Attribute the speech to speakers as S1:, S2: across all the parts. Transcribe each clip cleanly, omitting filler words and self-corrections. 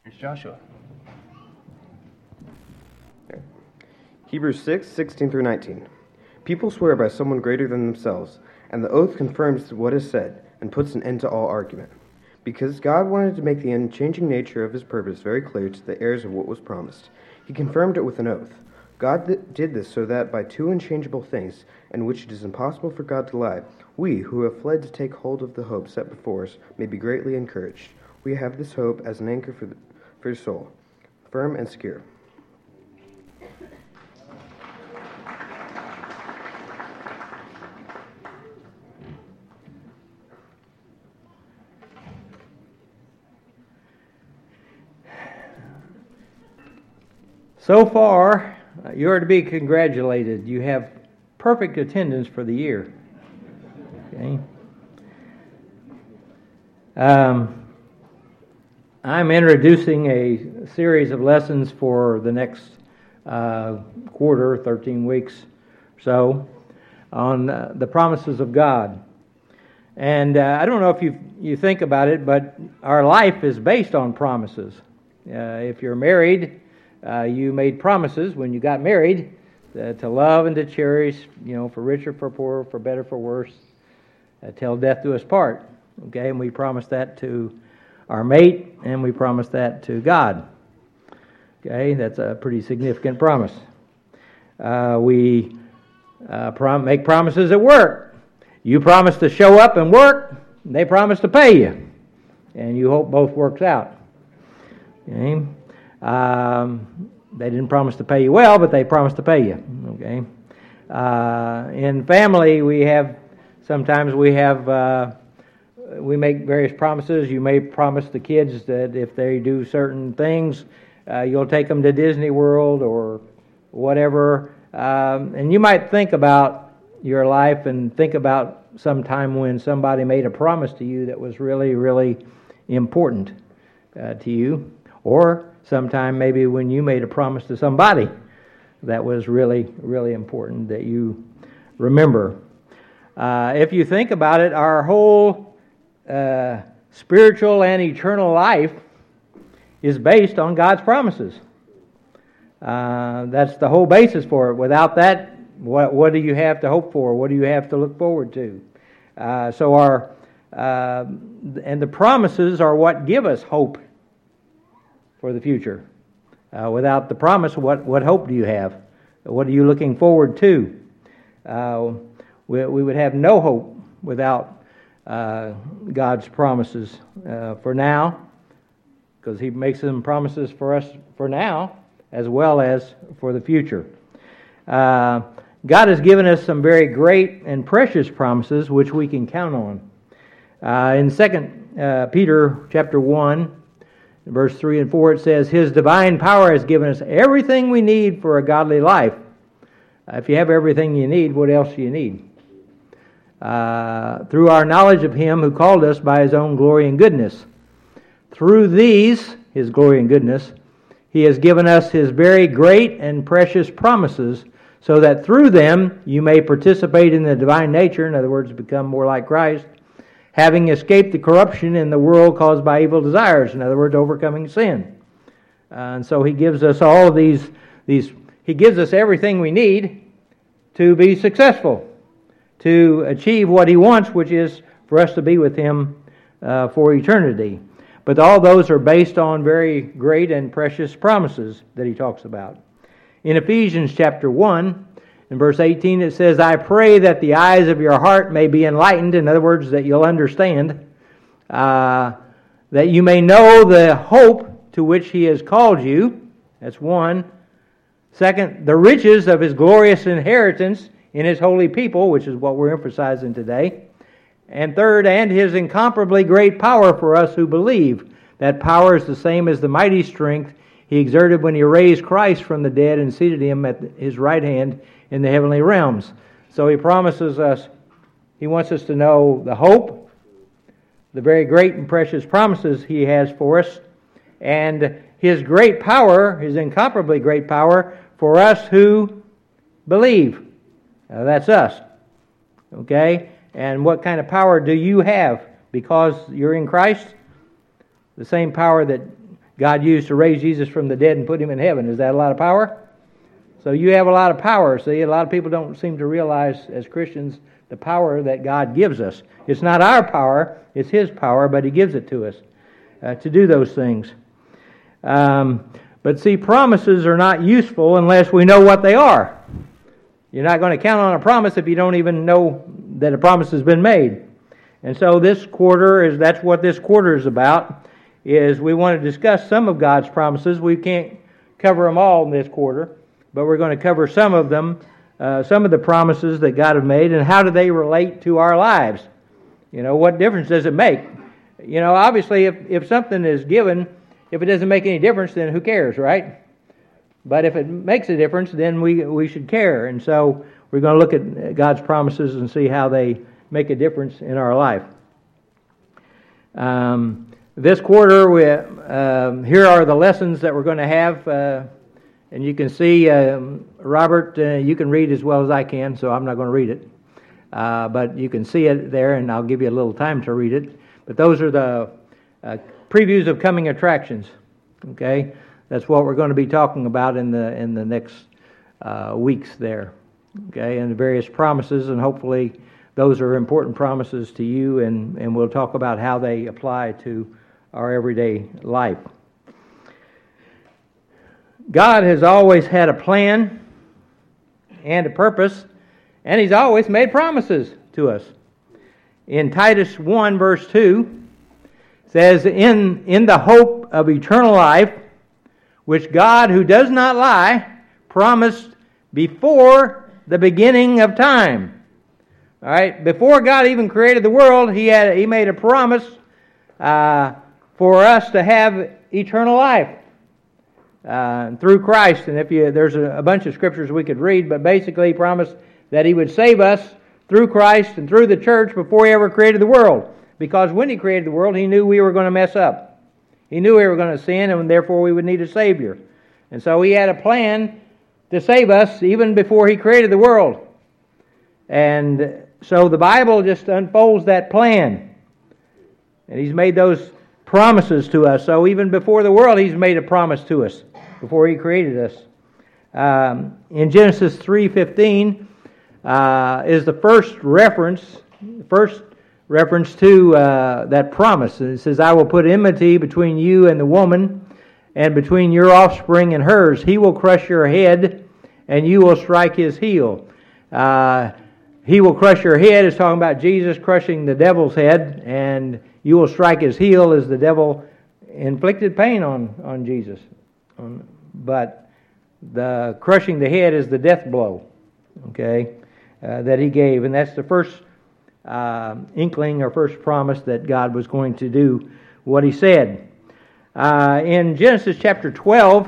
S1: Here's Joshua.
S2: Hebrews 6:16 through 19. People swear by someone greater than themselves, and the oath confirms what is said and puts an end to all argument. Because God wanted to make the unchanging nature of his purpose very clear to the heirs of what was promised, he confirmed it with an oath. God did this so that by two unchangeable things, in which it is impossible for God to lie, we, who have fled to take hold of the hope set before us, may be greatly encouraged. We have this hope as an anchor for your soul, firm and secure.
S3: So far, you are to be congratulated. You have perfect attendance for the year. Okay. I'm introducing a series of lessons for the next quarter, 13 weeks or so, on the promises of God. And I don't know if you think about it, but our life is based on promises. If you're married, you made promises when you got married to love and to cherish, for richer, for poorer, for better, for worse, till death do us part. Okay, and we promised that to our mate, and we promised that to God. Okay, that's a pretty significant promise. We make promises at work. You promise to show up and work, and they promise to pay you, and you hope both works out. Okay. They didn't promise to pay you well, but they promised to pay you. Okay. In family, we make various promises. You may promise the kids that if they do certain things, you'll take them to Disney World or whatever. And you might think about your life and think about some time when somebody made a promise to you that was really, really important to you, or sometime maybe when you made a promise to somebody that was really, really important that you remember. If you think about it, our whole spiritual and eternal life is based on God's promises. That's the whole basis for it. Without that, what do you have to hope for? What do you have to look forward to? And the promises are what give us hope for the future. Without the promise, what hope do you have? What are you looking forward to? We would have no hope without God's promises for now, because He makes them promises for us for now as well as for the future. God has given us some very great and precious promises which we can count on. In 2 Peter chapter 1, verse 3 and 4, it says, His divine power has given us everything we need for a godly life. If you have everything you need, what else do you need? Through our knowledge of Him who called us by His own glory and goodness. Through these, His glory and goodness, He has given us His very great and precious promises, so that through them you may participate in the divine nature, in other words, become more like Christ, having escaped the corruption in the world caused by evil desires, in other words, overcoming sin. And so He gives us all of these. He gives us everything we need to be successful, to achieve what He wants, which is for us to be with Him for eternity. But all those are based on very great and precious promises that He talks about. In Ephesians chapter 1, in verse 18, it says, I pray that the eyes of your heart may be enlightened, in other words, that you'll understand, that you may know the hope to which He has called you. That's one. Second, the riches of His glorious inheritance in His holy people, which is what we're emphasizing today. And third, and His incomparably great power for us who believe. That power is the same as the mighty strength He exerted when He raised Christ from the dead and seated Him at His right hand in the heavenly realms. So He promises us, He wants us to know the hope, the very great and precious promises He has for us, and His great power, His incomparably great power for us who believe. Now, that's us. Okay? And what kind of power do you have because you're in Christ? The same power that God used to raise Jesus from the dead and put him in heaven. Is that a lot of power? So you have a lot of power. See, a lot of people don't seem to realize as Christians the power that God gives us. It's not our power, it's His power, but He gives it to us to do those things. But see, promises are not useful unless we know what they are. You're not going to count on a promise if you don't even know that a promise has been made. And so that's what this quarter is about, is we want to discuss some of God's promises. We can't cover them all in this quarter, but we're going to cover some of them, some of the promises that God has made, and how do they relate to our lives. What difference does it make? Obviously, if something is given, if it doesn't make any difference, then who cares, right? But if it makes a difference, then we should care. And so we're going to look at God's promises and see how they make a difference in our life. This quarter, here are the lessons that we're going to have. And you can see, Robert, you can read as well as I can, so I'm not going to read it. But you can see it there, and I'll give you a little time to read it. But those are the previews of coming attractions. Okay, that's what we're going to be talking about in the next weeks there. Okay, and the various promises, and hopefully those are important promises to you, and we'll talk about how they apply to our everyday life. God has always had a plan and a purpose, and He's always made promises to us. In Titus 1, verse 2, it says, in the hope of eternal life, which God, who does not lie, promised before the beginning of time. All right, before God even created the world, He made a promise for us to have eternal life through Christ. And there's a bunch of scriptures we could read, but basically He promised that He would save us through Christ and through the church before He ever created the world. Because when He created the world, He knew we were going to mess up. He knew we were going to sin, and therefore we would need a Savior. And so He had a plan to save us even before He created the world. And so the Bible just unfolds that plan. And He's made those promises to us. So even before the world, He's made a promise to us before He created us. In Genesis 3:15 is the first reference to that promise. It says, I will put enmity between you and the woman, and between your offspring and hers. He will crush your head, and you will strike his heel. He will crush your head is talking about Jesus crushing the devil's head, and you will strike his heel as the devil inflicted pain on Jesus. But the crushing the head is the death blow, okay, that He gave. And that's the first inkling or first promise that God was going to do what He said. In Genesis chapter 12,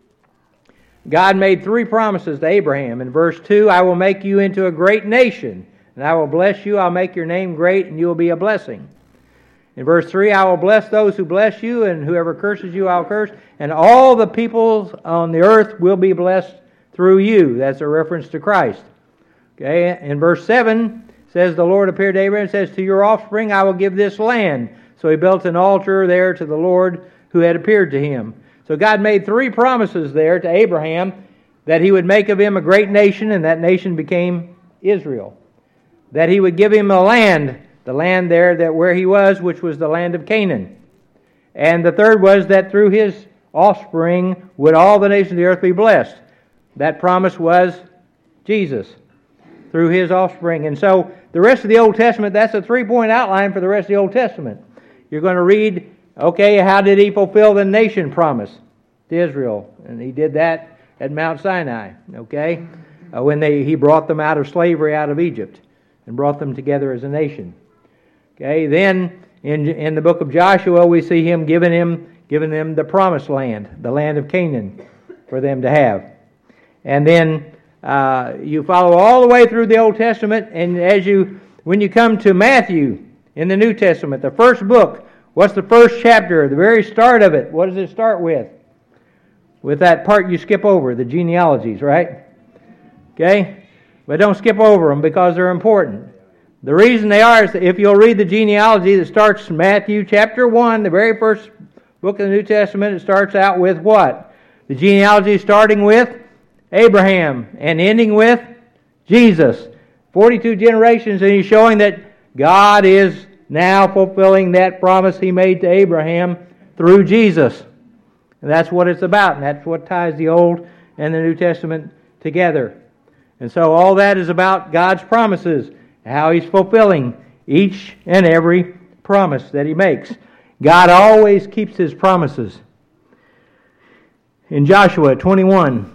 S3: God made 3 promises to Abraham. In verse 2, I will make you into a great nation, and I will bless you. I'll make your name great, and you will be a blessing. In verse 3, I will bless those who bless you, and whoever curses you, I'll curse. And all the peoples on the earth will be blessed through you. That's a reference to Christ. Okay. In verse 7, says the Lord appeared to Abraham and says, to your offspring I will give this land. So he built an altar there to the Lord who had appeared to him. So God made 3 promises there to Abraham, that He would make of him a great nation, and that nation became Israel. That He would give him a land, the land there where he was, which was the land of Canaan. And the third was that through his offspring would all the nations of the earth be blessed. That promise was Jesus, through His offspring. And so the rest of the Old Testament, that's a 3-point outline for the rest of the Old Testament. You're going to read, okay, how did He fulfill the nation promise to Israel? And He did that at Mount Sinai, okay, when He brought them out of slavery out of Egypt and brought them together as a nation. Okay, then in the book of Joshua, we see Him giving them the promised land, the land of Canaan, for them to have. And then you follow all the way through the Old Testament, and when you come to Matthew in the New Testament, the first book, what's the first chapter, the very start of it? What does it start with? With that part you skip over, the genealogies, right? Okay? But don't skip over them because they're important. The reason they are is that if you'll read the genealogy that starts Matthew chapter 1, the very first book of the New Testament, it starts out with what? The genealogy starting with Abraham and ending with Jesus. 42 generations, and he's showing that God is now fulfilling that promise he made to Abraham through Jesus. And that's what it's about, and that's what ties the Old and the New Testament together. And so all that is about God's promises, how he's fulfilling each and every promise that he makes. God always keeps his promises. In Joshua 21,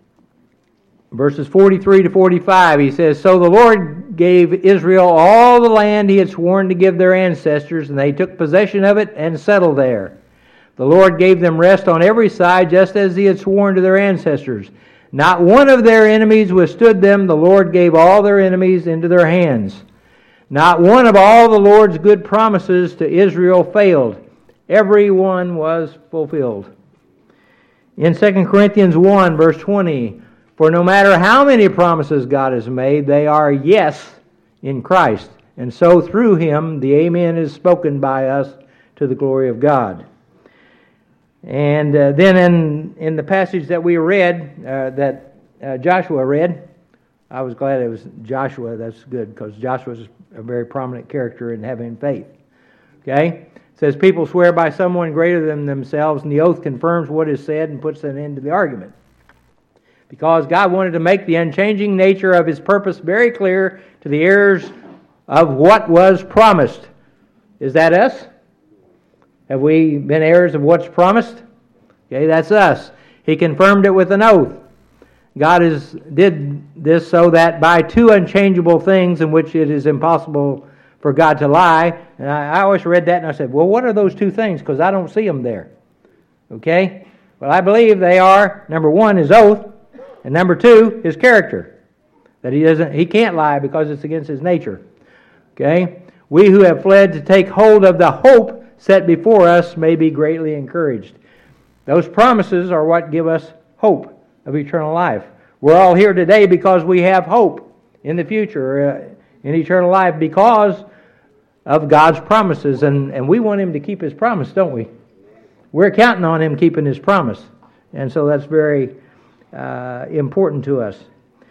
S3: verses 43 to 45, he says, "So the Lord gave Israel all the land he had sworn to give their ancestors, and they took possession of it and settled there. The Lord gave them rest on every side, just as he had sworn to their ancestors. Not one of their enemies withstood them. The Lord gave all their enemies into their hands. Not one of all the Lord's good promises to Israel failed. Every one was fulfilled." In 2 Corinthians 1, verse 20, "For no matter how many promises God has made, they are yes in Christ. And so through him, the Amen is spoken by us to the glory of God." And then in the passage that we read, that Joshua read, I was glad it was Joshua. That's good, because Joshua's a very prominent character in having faith. Okay? It says, "People swear by someone greater than themselves, and the oath confirms what is said and puts an end to the argument. Because God wanted to make the unchanging nature of his purpose very clear to the heirs of what was promised." Is that us? Have we been heirs of what's promised? Okay, that's us. He confirmed it with an oath. God did this so that by two unchangeable things in which it is impossible for God to lie. And I always read that and I said, well, what are those two things? Because I don't see them there. Okay? Well, I believe they are, number one, his oath, and number two, his character. That he can't lie because it's against his nature. Okay? We who have fled to take hold of the hope set before us may be greatly encouraged. Those promises are what give us hope of eternal life. We're all here today because we have hope in the future, in eternal life, because of God's promises. And we want him to keep his promise, don't we? We're counting on him keeping his promise. And so that's very important to us.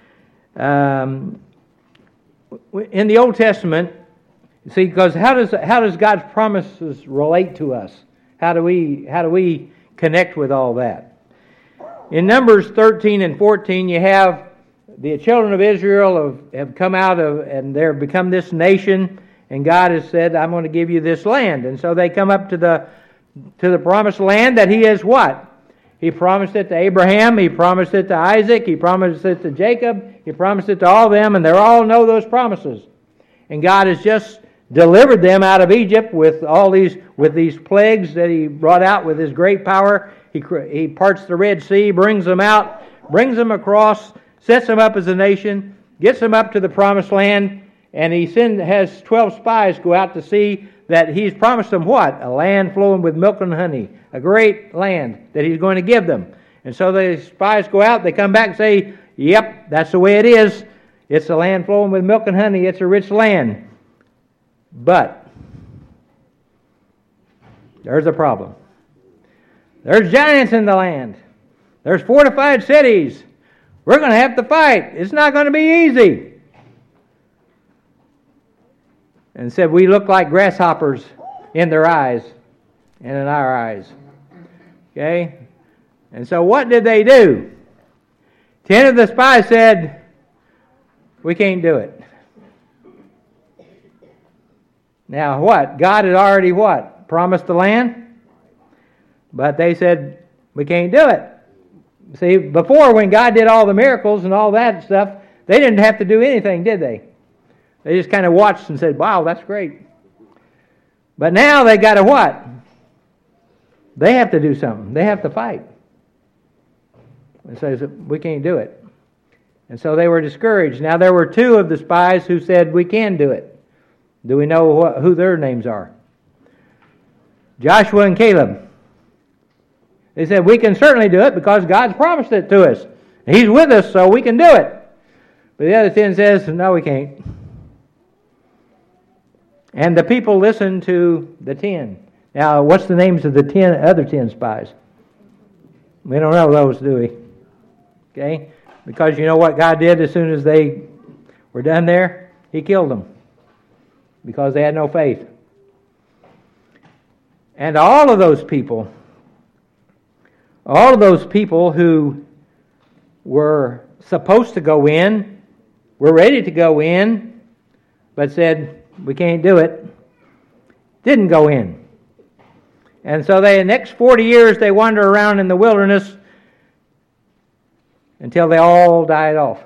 S3: In the Old Testament, see, because how does God's promises relate to us? How do we connect with all that? In Numbers 13 and 14, you have the children of Israel have come out of, and they've become this nation, and God has said, I'm going to give you this land. And so they come up to the promised land that he has what? He promised it to Abraham, he promised it to Isaac, he promised it to Jacob, he promised it to all of them, and they all know those promises. And God has just delivered them out of Egypt with these plagues that he brought out with his great power. He parts the Red Sea, brings them out, brings them across, sets them up as a nation, gets them up to the promised land, and he has 12 spies go out to see that he's promised them what? A land flowing with milk and honey, a great land that he's going to give them. And so the spies go out, they come back and say, yep, that's the way it is. It's a land flowing with milk and honey. It's a rich land. But there's a problem. There's giants in the land. There's fortified cities. We're going to have to fight. It's not going to be easy. And said, we look like grasshoppers in their eyes and in our eyes. Okay? And so what did they do? 10 of the spies said, we can't do it. Now what? God had already what? Promised the land? But they said, we can't do it. See, before when God did all the miracles and all that stuff, they didn't have to do anything, did they? They just kind of watched and said, wow, that's great. But now they got to what? They have to do something. They have to fight. And so we can't do it. And so they were discouraged. Now there were 2 of the spies who said, we can do it. Do we know who their names are? Joshua and Caleb. They said, we can certainly do it because God's promised it to us. He's with us, so we can do it. But the other 10 says, no, we can't. And the people listened to the 10. Now, what's the names of the other 10 spies? We don't know those, do we? Okay? Because you know what God did as soon as they were done there? He killed them. Because they had no faith. And all of those people who were supposed to go in, were ready to go in, but said, we can't do it, didn't go in. And so the next 40 years they wander around in the wilderness until they all died off.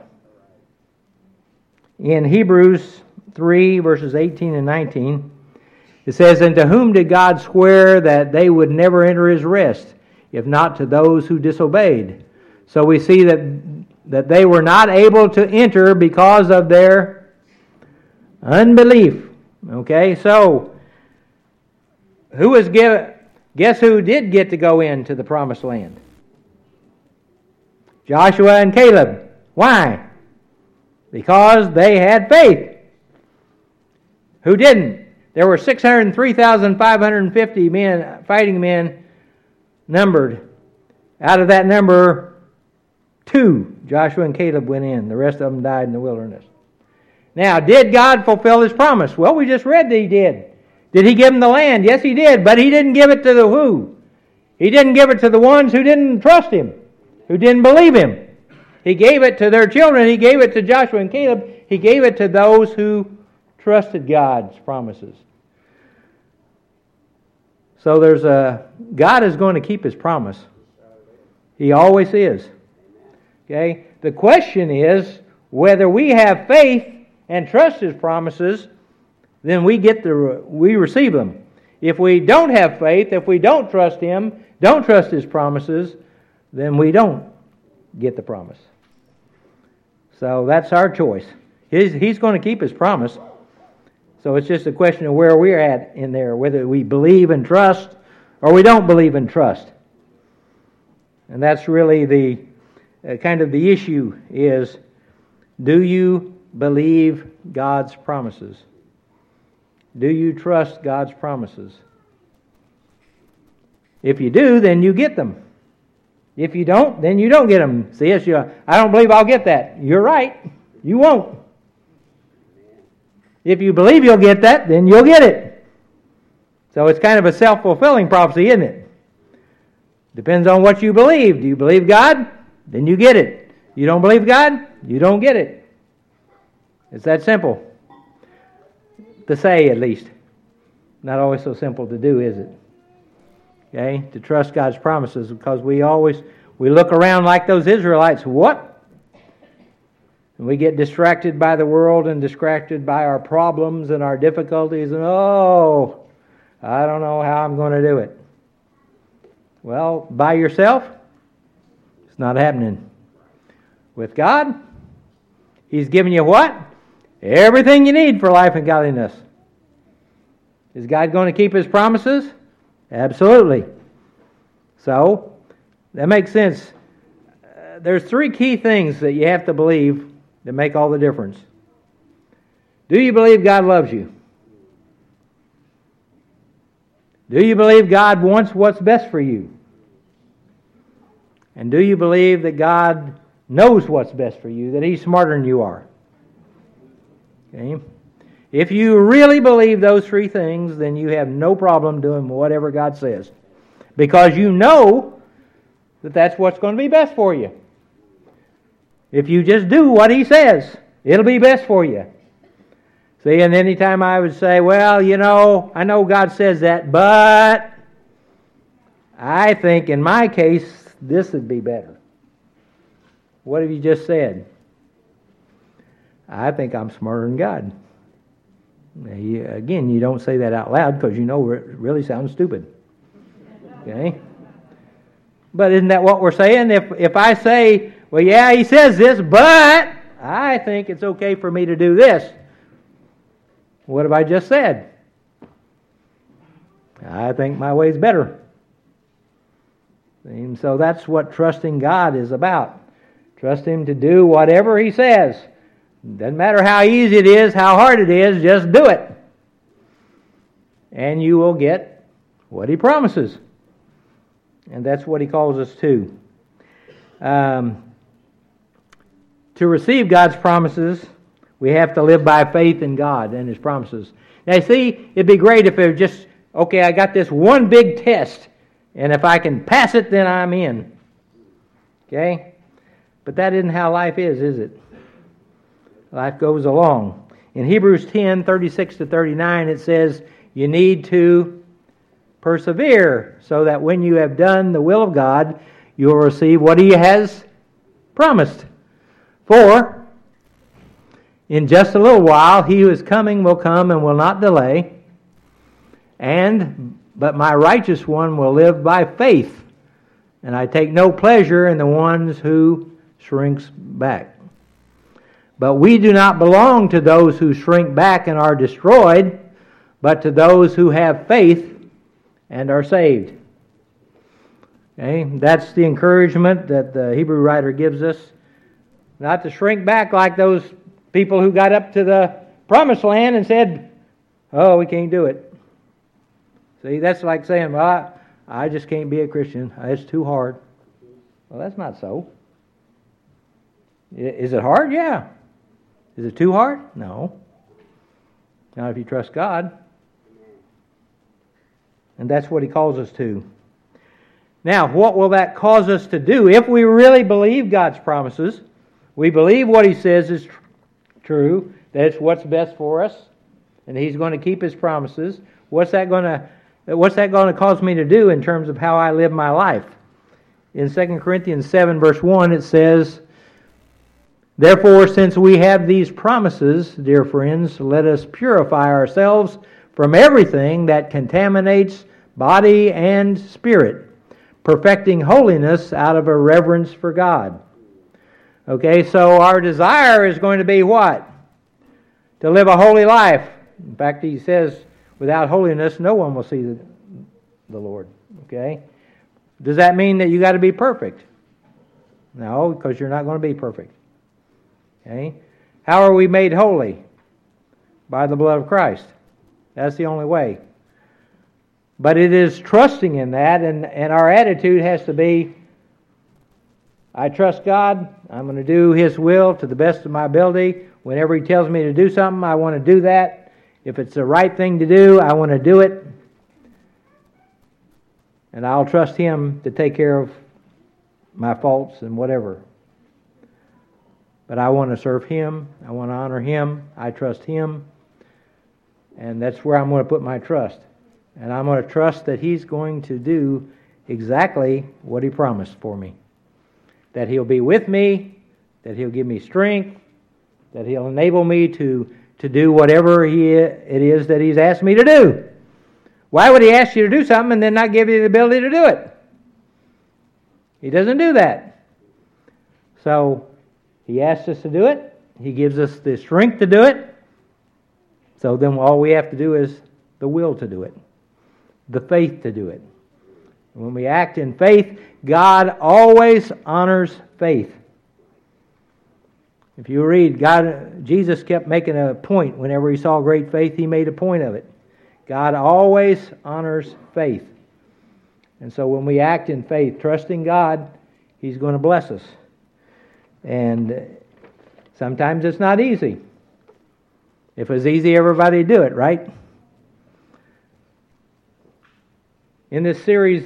S3: In Hebrews 3, verses 18 and 19, it says, and to whom did God swear that they would never enter his rest, if not to those who disobeyed? So we see that they were not able to enter because of their unbelief. Okay, so guess who did get to go into the promised land? Joshua and Caleb. Why? Because they had faith. Who didn't? There were 603,550 men, fighting men, numbered. Out of that number, 2, Joshua and Caleb, went in. The rest of them died in the wilderness. Now, did God fulfill his promise? Well, we just read that he did. Did he give them the land? Yes, he did. But he didn't give it to the who? He didn't give it to the ones who didn't trust him, who didn't believe him. He gave it to their children. He gave it to Joshua and Caleb. He gave it to those who trusted God's promises. So God is going to keep his promise. He always is. Okay? The question is whether we have faith and trust his promises, then we receive them. If we don't have faith, if we don't trust him, don't trust his promises, then we don't get the promise. So that's our choice. He's going to keep his promise. So it's just a question of where we're at in there, whether we believe and trust or we don't believe and trust. And that's really the kind of the issue is, do you believe God's promises? Do you trust God's promises? If you do, then you get them. If you don't, then you don't get them. See, I don't believe I'll get that. You're right. You won't. If you believe you'll get that, then you'll get it. So it's kind of a self-fulfilling prophecy, isn't it? Depends on what you believe. Do you believe God? Then you get it. You don't believe God? You don't get it. It's that simple. To say, at least. Not always so simple to do, is it? Okay? To trust God's promises, because we look around like those Israelites. What? And we get distracted by the world and distracted by our problems and our difficulties, and I don't know how I'm going to do it. Well, by yourself, it's not happening. With God, he's given you what? Everything you need for life and godliness. Is God going to keep his promises? Absolutely. So, that makes sense. There's 3 key things that you have to believe that make all the difference. Do you believe God loves you? Do you believe God wants what's best for you? And do you believe that God knows what's best for you, that he's smarter than you are? Okay? If you really believe those 3 things, then you have no problem doing whatever God says. Because you know that that's what's going to be best for you. If you just do what he says, it'll be best for you. See, and any time I would say, well, I know God says that, but I think in my case, this would be better. What have you just said? I think I'm smarter than God. Again, you don't say that out loud because it really sounds stupid. Okay? But isn't that what we're saying? If I say, well, yeah, he says this, but I think it's okay for me to do this. What have I just said? I think my way's better. And so that's what trusting God is about. Trust him to do whatever he says. Doesn't matter how easy it is, how hard it is, just do it. And you will get what He promises. And that's what He calls us to. To receive God's promises, we have to live by faith in God and His promises. Now, see, it'd be great if it was just, okay, I got this one big test, and if I can pass it, then I'm in. Okay? But that isn't how life is it? Life goes along. In Hebrews 10:36-39, it says, you need to persevere so that when you have done the will of God, you'll receive what He has promised. For in just a little while, He who is coming will come and will not delay. But my righteous one will live by faith, and I take no pleasure in the ones who shrinks back. But we do not belong to those who shrink back and are destroyed, but to those who have faith and are saved. Okay, that's the encouragement that the Hebrew writer gives us. Not to shrink back like those people who got up to the promised land and said, oh, we can't do it. See, that's like saying, well, I just can't be a Christian. It's too hard. Well, that's not so. Is it hard? Yeah. Is it too hard? No. Not if you trust God. And that's what He calls us to. Now, what will that cause us to do? If we really believe God's promises, we believe what He says is true, that it's what's best for us, and He's going to keep His promises. What's that going to cause me to do in terms of how I live my life? In 2 Corinthians 7, verse 1, it says, therefore, since we have these promises, dear friends, let us purify ourselves from everything that contaminates body and spirit, perfecting holiness out of a reverence for God. Okay, so our desire is going to be what? To live a holy life. In fact, he says, without holiness, no one will see the Lord. Okay? Does that mean that you got to be perfect? No, because you're not going to be perfect. Okay? How are we made holy? By the blood of Christ. That's the only way. But it is trusting in that, and our attitude has to be, I trust God. I'm going to do His will to the best of my ability. Whenever He tells me to do something, I want to do that. If it's the right thing to do, I want to do it. And I'll trust Him to take care of my faults and whatever. But I want to serve Him. I want to honor Him. I trust Him. And that's where I'm going to put my trust. And I'm going to trust that He's going to do exactly what He promised for me. That He'll be with me, that He'll give me strength, that He'll enable me to do whatever it is that He's asked me to do. Why would He ask you to do something and then not give you the ability to do it? He doesn't do that. So, He asks us to do it. He gives us the strength to do it. So then all we have to do is the will to do it. The faith to do it. When we act in faith, God always honors faith. If you read, Jesus kept making a point. Whenever He saw great faith, He made a point of it. God always honors faith. And so when we act in faith, trusting God, He's going to bless us. And sometimes it's not easy. If it was easy, everybody would do it, right? In this series,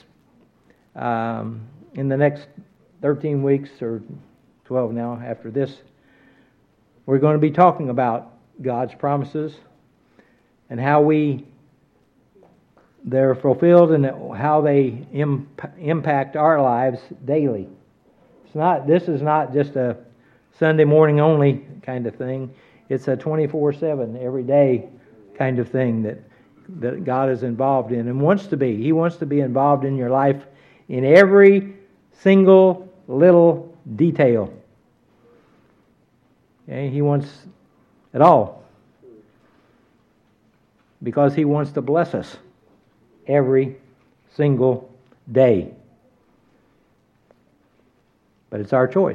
S3: in the next 13 weeks or 12 now after this, we're going to be talking about God's promises and how they're fulfilled and how they impact our lives daily. This is not just a Sunday morning only kind of thing. It's a 24/7, every day kind of thing that God is involved in and wants to be. He wants to be involved in your life in every single little detail. Okay? He wants it all. Because He wants to bless us every single day. But it's our choice.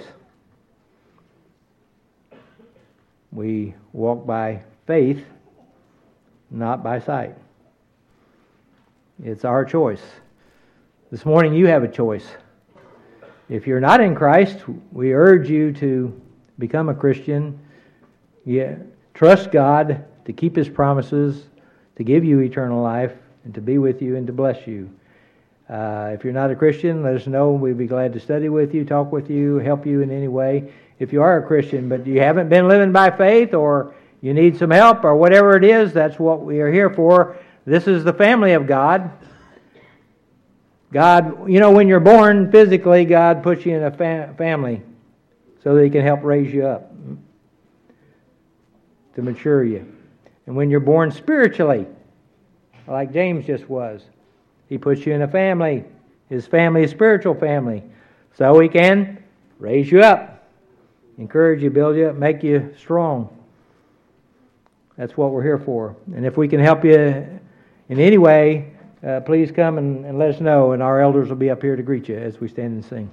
S3: We walk by faith, not by sight. It's our choice. This morning you have a choice. If you're not in Christ, we urge you to become a Christian. Trust God to keep His promises, to give you eternal life, and to be with you and to bless you. If you're not a Christian, let us know. We'd be glad to study with you, talk with you, help you in any way. If you are a Christian, but you haven't been living by faith, or you need some help, or whatever it is, that's what we are here for. This is the family of God. God, when you're born physically, God puts you in a family so that He can help raise you up, to mature you. And when you're born spiritually, like James just was, He puts you in a family. His family is spiritual family, so He can raise you up, encourage you, build you up, make you strong. That's what we're here for. And if we can help you in any way, please come and let us know, and our elders will be up here to greet you as we stand and sing.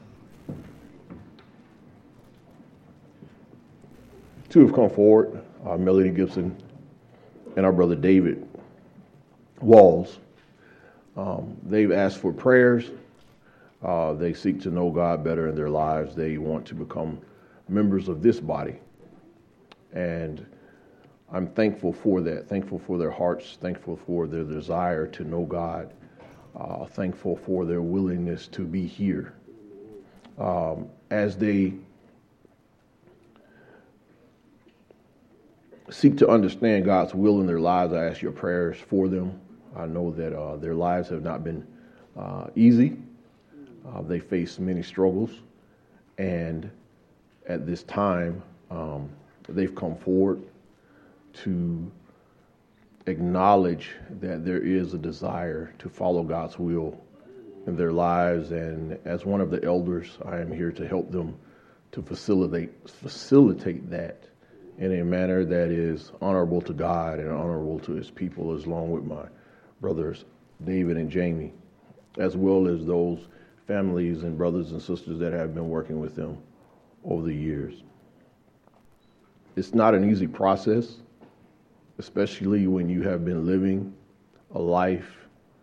S1: Two have come forward, Melody Gibson and our brother David Walls. They've asked for prayers. They seek to know God better in their lives. They want to become members of this body. And I'm thankful for that, thankful for their hearts, thankful for their desire to know God, thankful for their willingness to be here. As they seek to understand God's will in their lives, I ask your prayers for them. I know that their lives have not been easy. They face many struggles, and at this time, they've come forward to acknowledge that there is a desire to follow God's will in their lives. And as one of the elders, I am here to help them to facilitate that in a manner that is honorable to God and honorable to His people, along with my brothers David and Jamie, as well as those families and brothers and sisters that have been working with them over the years. It's not an easy process, especially when you have been living a life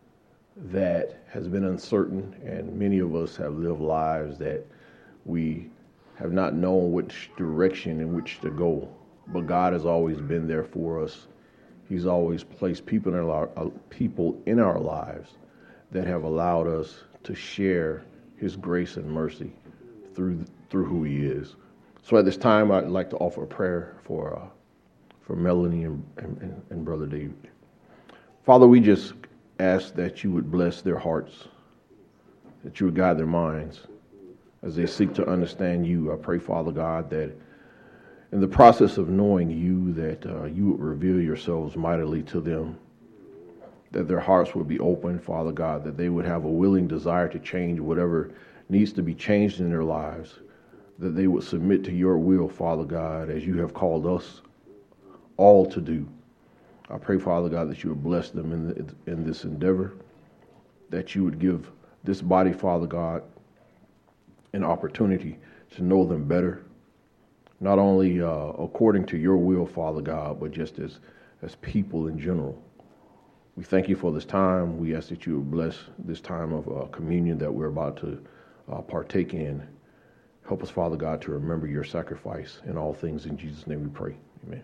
S1: that has been uncertain, and many of us have lived lives that we have not known which direction in which to go. But God has always been there for us. He's always placed people in our lives that have allowed us to share His grace and mercy through who He is. So at this time, I'd like to offer a prayer for Melanie and Brother David. Father, we just ask that you would bless their hearts, that you would guide their minds as they seek to understand you. I pray, Father God, that in the process of knowing you, that you would reveal yourselves mightily to them, that their hearts would be open, Father God, that they would have a willing desire to change whatever needs to be changed in their lives, that they would submit to your will, Father God, as you have called us all to do. I pray, Father God, that you would bless them in this endeavor, that you would give this body, Father God, an opportunity to know them better, not only according to your will, Father God, but just as people in general. We thank you for this time. We ask that you would bless this time of communion that we're about to partake in. Help us, Father God, to remember your sacrifice in all things. In Jesus' name we pray. Amen.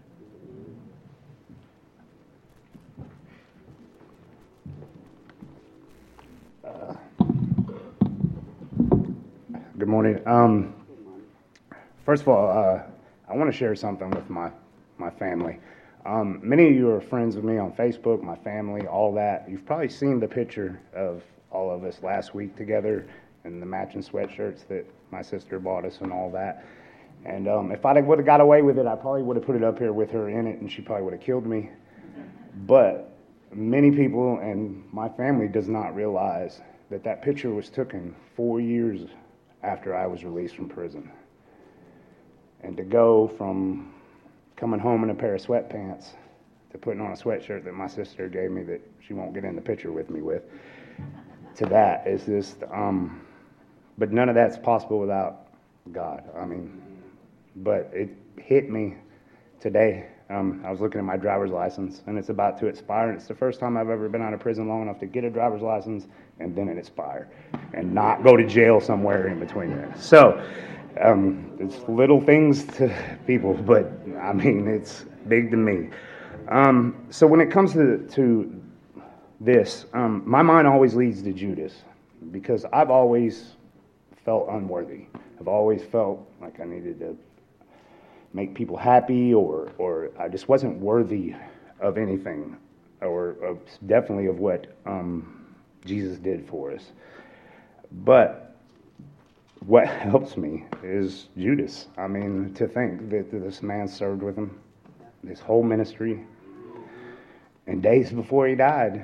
S4: Good morning. First of all, I want to share something with my family. Many of you are friends with me on Facebook, my family, all that. You've probably seen the picture of all of us last week together in the matching sweatshirts that my sister bought us and all that. And if I would have got away with it, I probably would have put it up here with her in it, and she probably would have killed me. But many people and my family does not realize that picture was taken 4 years after I was released from prison. And to go from coming home in a pair of sweatpants to putting on a sweatshirt that my sister gave me that she won't get in the picture with me with, to that is just, but none of that's possible without God. I mean, but it hit me today I was looking at my driver's license, and it's about to expire, and it's the first time I've ever been out of prison long enough to get a driver's license and then it expire, and not go to jail somewhere in between there. So, it's little things to people, but I mean, it's big to me. So when it comes to this, my mind always leads to Judas, because I've always felt unworthy. I've always felt like I needed to make people happy, or I just wasn't worthy of anything, or definitely of what Jesus did for us. But what helps me is Judas. I mean, to think that this man served with him this whole ministry, and days before he died,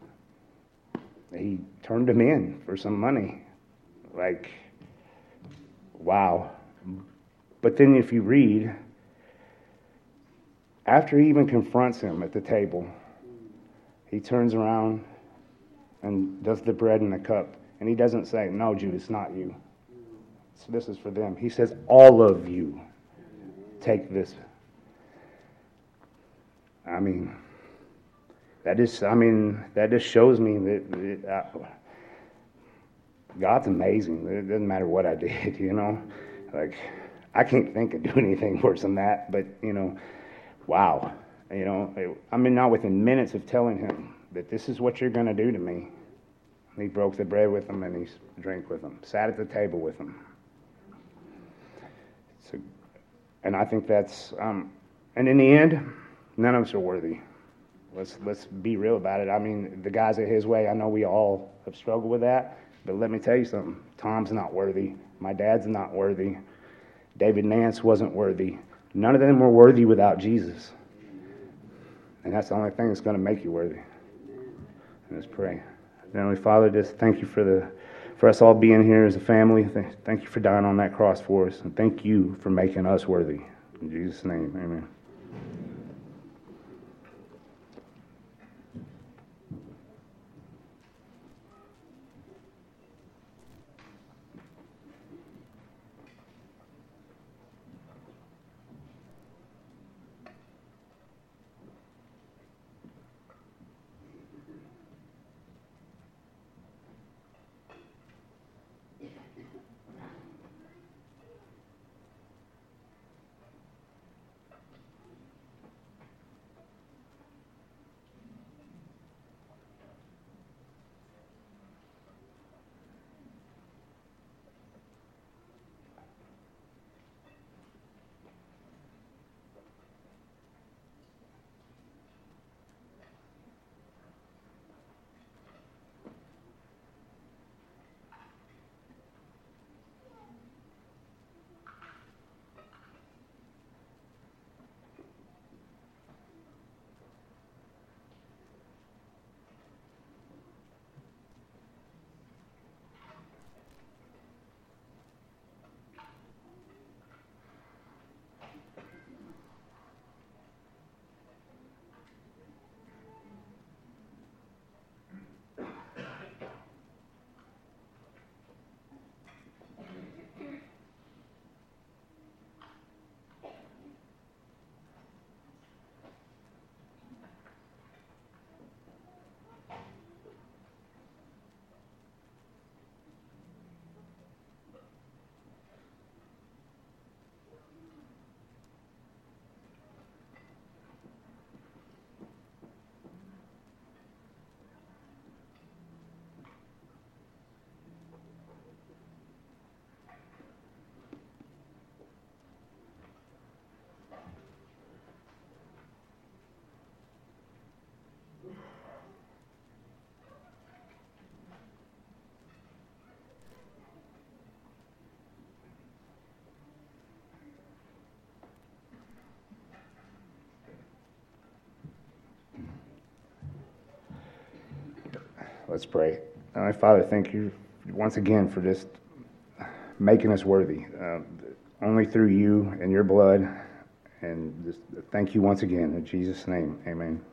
S4: he turned him in for some money. Like, wow. But then if you read, after he even confronts him at the table, he turns around and does the bread and the cup. And he doesn't say, no, Judas, not you. So this is for them. He says, all of you take this. I mean, that just shows me that God's amazing. It doesn't matter what I did, you know. Like, I can't think of doing anything worse than that, but, you know, wow. You know, I mean, not within minutes of telling him that this is what you're going to do to me. And he broke the bread with him, and he drank with him, sat at the table with him. So, and I think that's, and in the end, none of us are worthy. Let's be real about it. I mean, the guys at His Way, I know we all have struggled with that, but let me tell you something. Tom's not worthy. My dad's not worthy. David Nance wasn't worthy. None of them were worthy without Jesus. And that's the only thing that's going to make you worthy. And let's pray. Heavenly Father, just thank you for us all being here as a family. Thank you for dying on that cross for us. And thank you for making us worthy. In Jesus' name, amen. Let's pray. Father, thank you once again for just making us worthy. Only through you and your blood. And just thank you once again. In Jesus' name, amen.